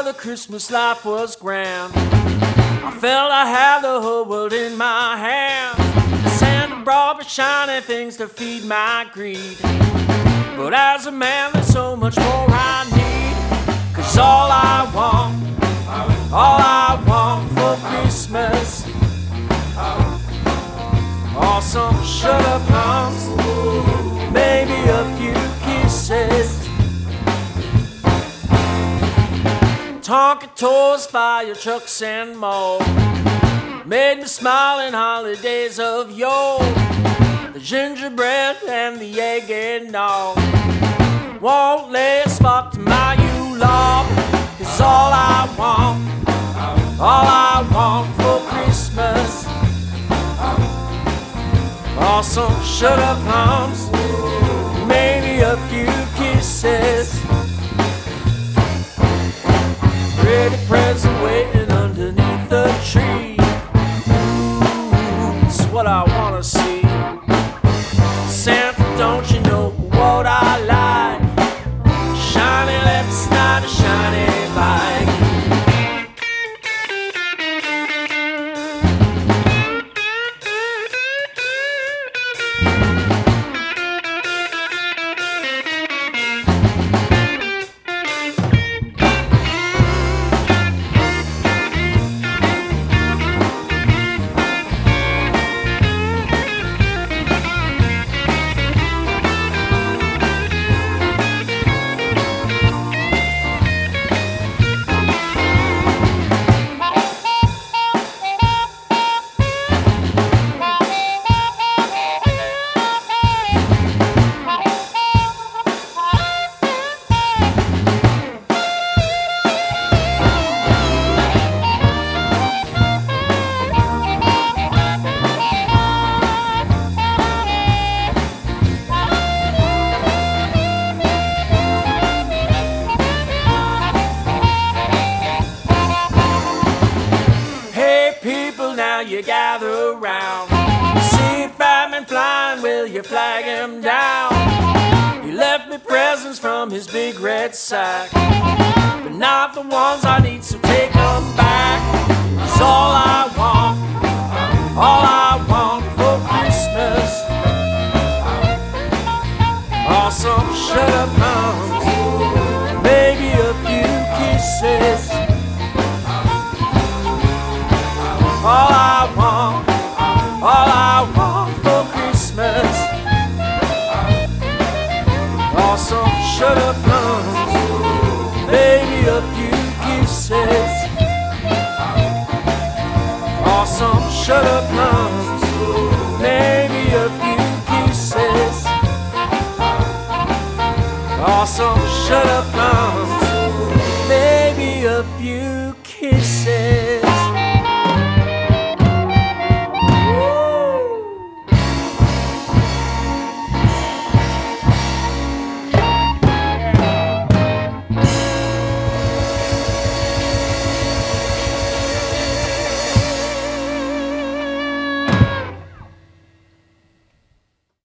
the Christmas life was grand. I felt I had the whole world in my hands. Santa brought me shiny things to feed my greed. But as a man, there's so much more I need. 'Cause all I want for Christmas are some sugar plums, maybe a few kisses. Tonka toys, fire trucks, and more made me smile in holidays of yore. The gingerbread and the egg and all won't lay a spark to my Yule log. 'Cause all I want for Christmas are some sugar plums, maybe a few kisses. Pretty present waiting underneath the tree. Ooh, it's what I wanna see. Santa, don't you know what I like? Shiny lips, not a shiny bike. Now you gather around, see Fatman flying, will you flag him down? He left me presents from his big red sack, but not the ones I need, so take them back. 'Cause all I want for Christmas are some sugar plums, maybe a few kisses. All I want for Christmas are some sugar plums, maybe a few kisses. Are some sugar plums, maybe a few kisses. Are some sugar plums, maybe a few kisses.